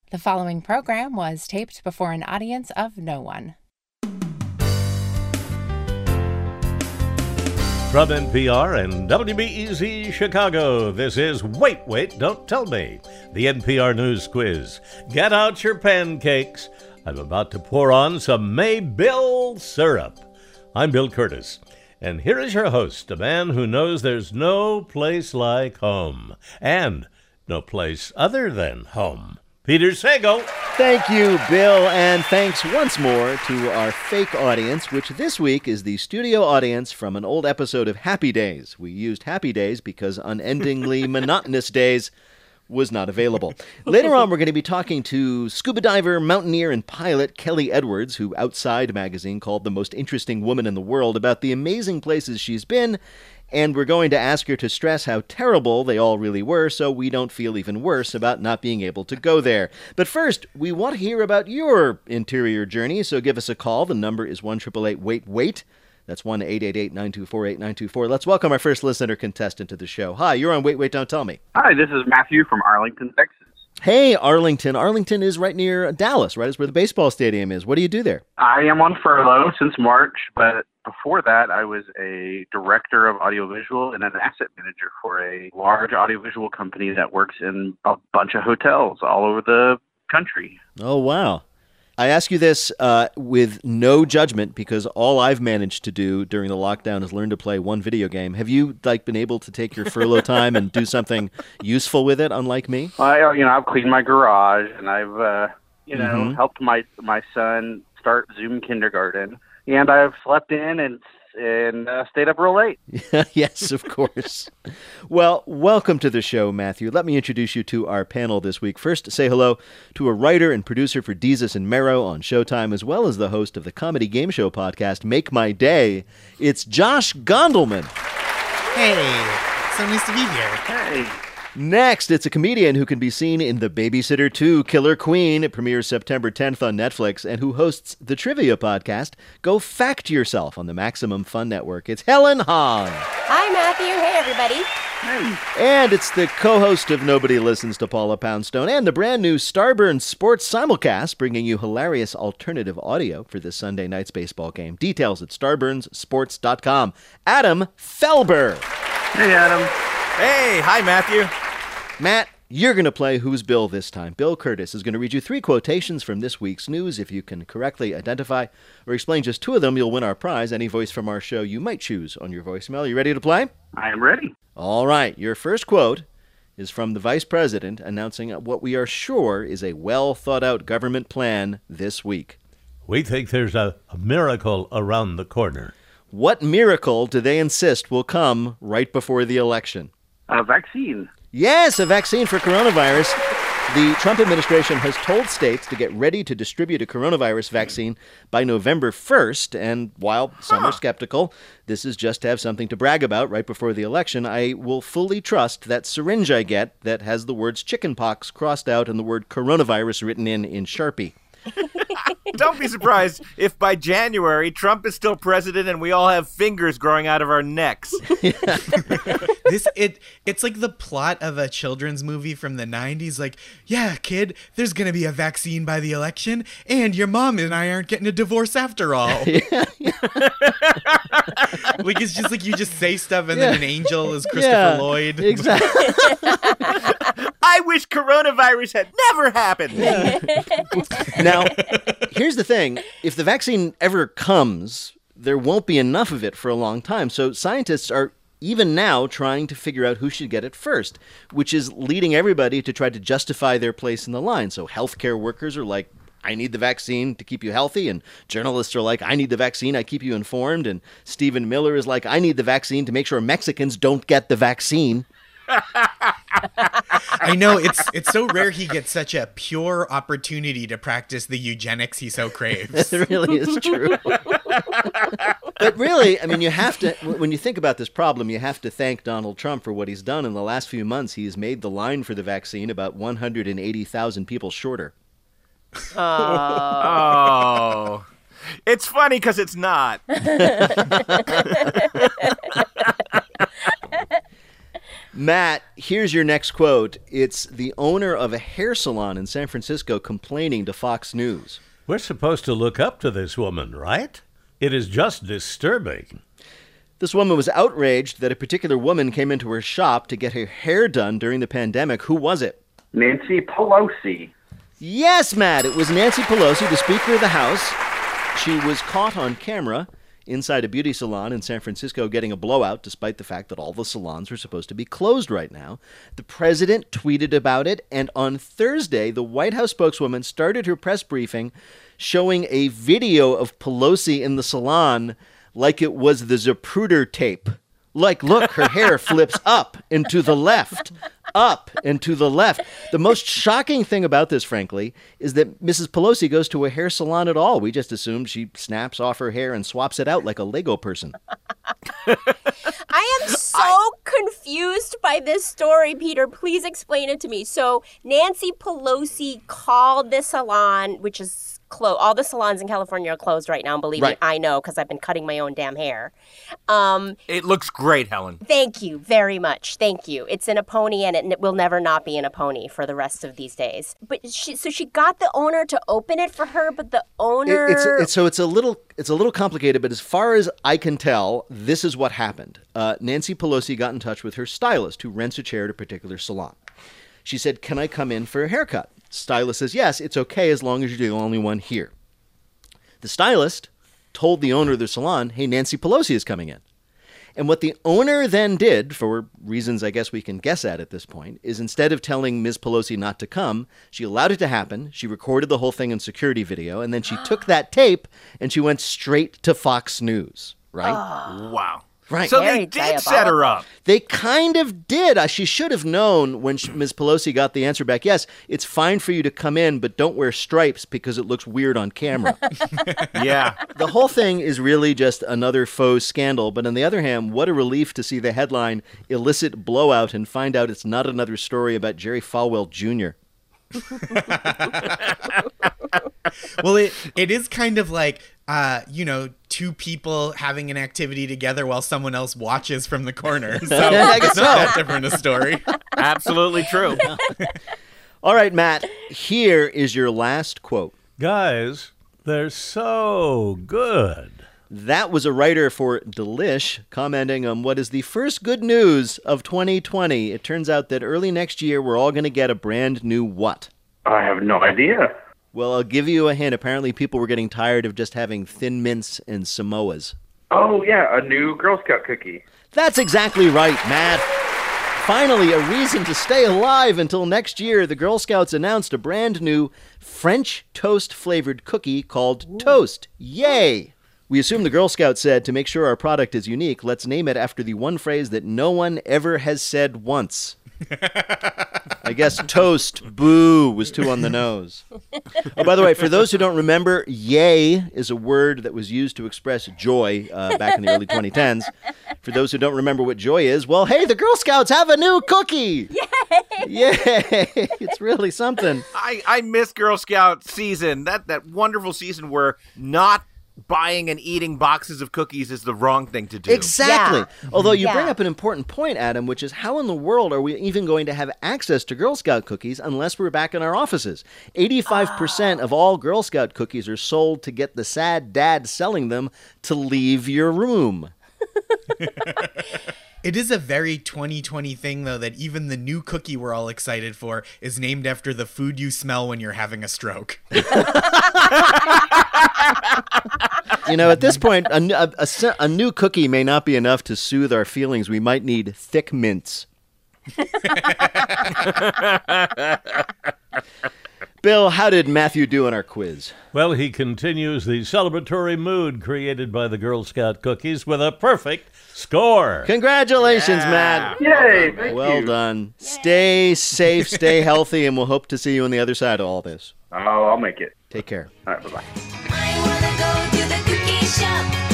The following program was taped before an audience of no one. From NPR and WBEZ Chicago, this is Wait, Don't Tell Me, the NPR News Quiz. Get out your pancakes. I'm about to pour on some Maybill syrup. I'm Bill Curtis, and here is your host, a man who knows there's no place like home, and no place other than home. Peter Sagal. Thank you, Bill, and thanks once more to our fake audience, which this week is the studio audience from an old episode of Happy Days. We used Happy Days because unendingly monotonous days was not available. Later on, we're going to be talking to scuba diver, mountaineer, and pilot Kelly Edwards, who Outside magazine called the most interesting woman in the world, about the amazing places she's been. And we're going to ask her to stress how terrible they all really were so we don't feel even worse about not being able to go there. But first, we want to hear about your interior journey, so give us a call. The number is 1-888-WAIT-WAIT. That's 1-888-924-8924. Let's welcome our first listener contestant to the show. Hi, you're on Wait, Don't Tell Me. Hi, this is Matthew from Arlington, Texas. Hey, Arlington. Arlington is right near Dallas, right? It's where the baseball stadium is. What do you do there? I am on furlough since March, but before that, I was a director of audiovisual and an asset manager for a large audiovisual company that works in a bunch of hotels all over the country. Oh, wow. I ask you this with no judgment because all I've managed to do during the lockdown is learn to play one video game. Have you been able to take your furlough time and do something useful with it, unlike me? I've cleaned my garage and I've helped my son start Zoom kindergarten, and I've slept in and stayed up real late. Yes, of course. Well, welcome to the show, Matthew. Let me introduce you to our panel this week. First, say hello to a writer and producer for Desus and Mero on Showtime, as well as the host of the comedy game show podcast Make My Day. It's Josh Gondelman. Hey, so nice to be here. Hey. Next, it's a comedian who can be seen in The Babysitter 2 Killer Queen. It premieres September 10th on Netflix, and who hosts the trivia podcast Go Fact Yourself on the Maximum Fun Network. It's Helen Hong. Hi, Matthew. Hey, everybody. Hey. And it's the co-host of Nobody Listens to Paula Poundstone and the brand new Starburns Sports Simulcast, bringing you hilarious alternative audio for this Sunday night's baseball game. Details at Starburnsports.com. Adam Felber. Hey, Adam. Hey, hi, Matthew. Matt, you're going to play Who's Bill this time. Bill Curtis is going to read you 3 quotations from this week's news. If you can correctly identify or explain just 2 of them, you'll win our prize, any voice from our show you might choose on your voicemail. You ready to play? I am ready. All right. Your first quote is from the Vice President announcing what we are sure is a well-thought-out government plan this week. We think there's a miracle around the corner. What miracle do they insist will come right before the election? A vaccine. Yes, a vaccine for coronavirus. The Trump administration has told states to get ready to distribute a coronavirus vaccine by November 1st. And while some are skeptical, this is just to have something to brag about right before the election. I will fully trust that syringe I get that has the words chickenpox crossed out and the word coronavirus written in Sharpie. Don't be surprised if by January Trump is still president and we all have fingers growing out of our necks. It's like the plot of a children's movie from the 90s. Like, yeah, kid, there's going to be a vaccine by the election, and your mom and I aren't getting a divorce after all. Like, it's just like you just say stuff and then an angel is Christopher Lloyd. Exactly. I wish coronavirus had never happened. Now, here's the thing. If the vaccine ever comes, there won't be enough of it for a long time. So scientists are even now trying to figure out who should get it first, which is leading everybody to try to justify their place in the line. So healthcare workers are like, I need the vaccine to keep you healthy. And journalists are like, I need the vaccine, I keep you informed. And Stephen Miller is like, I need the vaccine to make sure Mexicans don't get the vaccine. I know, it's so rare he gets such a pure opportunity to practice the eugenics he so craves. It really is true. But really, I mean, you have to, when you think about this problem, you have to thank Donald Trump for what he's done. In the last few months, he's made the line for the vaccine about 180,000 people shorter. Oh. It's funny because it's not. Matt, here's your next quote. It's the owner of a hair salon in San Francisco complaining to Fox News. We're supposed to look up to this woman, right? It is just disturbing. This woman was outraged that a particular woman came into her shop to get her hair done during the pandemic. Who was it? Nancy Pelosi. Yes, Matt, it was Nancy Pelosi, the Speaker of the House. She was caught on camera inside a beauty salon in San Francisco getting a blowout, despite the fact that all the salons are supposed to be closed right now. The president tweeted about it, and on Thursday, the White House spokeswoman started her press briefing showing a video of Pelosi in the salon like it was the Zapruder tape. Like, look, her hair flips up and to the left, up and to the left. The most shocking thing about this, frankly, is that Mrs. Pelosi goes to a hair salon at all. We just assumed she snaps off her hair and swaps it out like a Lego person. I am so confused by this story, Peter. Please explain it to me. So Nancy Pelosi called this salon, which is all the salons in California are closed right now. And believe me, I know because I've been cutting my own damn hair. It looks great, Helen. Thank you very much. Thank you. It's in a pony, and it will never not be in a pony for the rest of these days. But she got the owner to open it for her, but the owner... It's a little complicated, but as far as I can tell, this is what happened. Nancy Pelosi got in touch with her stylist, who rents a chair at a particular salon. She said, "Can I come in for a haircut?" Stylist says, "Yes, it's okay as long as you're the only one here." The stylist told the owner of the salon, "Hey, Nancy Pelosi is coming in." And what the owner then did, for reasons I guess we can guess at this point, is instead of telling Ms. Pelosi not to come, she allowed it to happen. She recorded the whole thing in security video, and then she took that tape and she went straight to Fox News, right? Wow. Right. So Very they did set her up. They kind of did. She should have known when Ms. Pelosi got the answer back, "Yes, it's fine for you to come in, but don't wear stripes because it looks weird on camera." Yeah. The whole thing is really just another faux scandal. But on the other hand, what a relief to see the headline, "Illicit Blowout," and find out it's not another story about Jerry Falwell Jr. Well, it is kind of like, two people having an activity together while someone else watches from the corner. So I guess it's not that different a story. Absolutely true. All right, Matt, here is your last quote. Guys, they're so good. That was a writer for Delish commenting on what is the first good news of 2020. It turns out that early next year, we're all going to get a brand new what? I have no idea. Well, I'll give you a hint. Apparently, people were getting tired of just having Thin Mints and Samoas. Oh, yeah, a new Girl Scout cookie. That's exactly right, Matt. Finally, a reason to stay alive until next year. The Girl Scouts announced a brand new French toast-flavored cookie called Toast. Yay! We assume the Girl Scouts said, to make sure our product is unique, let's name it after the one phrase that no one ever has said once. I guess toast, boo, was too on the nose. Oh, by the way, for those who don't remember, yay is a word that was used to express joy back in the early 2010s. For those who don't remember what joy is, well, hey, the Girl Scouts have a new cookie! Yay! Yay! It's really something. I miss Girl Scout season. That wonderful season where not buying and eating boxes of cookies is the wrong thing to do. Exactly. Yeah. Although you bring up an important point, Adam, which is how in the world are we even going to have access to Girl Scout cookies unless we're back in our offices? 85% of all Girl Scout cookies are sold to get the sad dad selling them to leave your room. It is a very 2020 thing, though, that even the new cookie we're all excited for is named after the food you smell when you're having a stroke. You know, at this point, a new cookie may not be enough to soothe our feelings. We might need thick mints. Bill, how did Matthew do in our quiz? Well, he continues the celebratory mood created by the Girl Scout cookies with a perfect score. Congratulations, Matt. Yay, thank Well you. done. Stay safe, stay healthy, and we'll hope to see you on the other side of all this. Oh, I'll make it. Take care. All right, bye-bye. I wanna go to the cookie shop.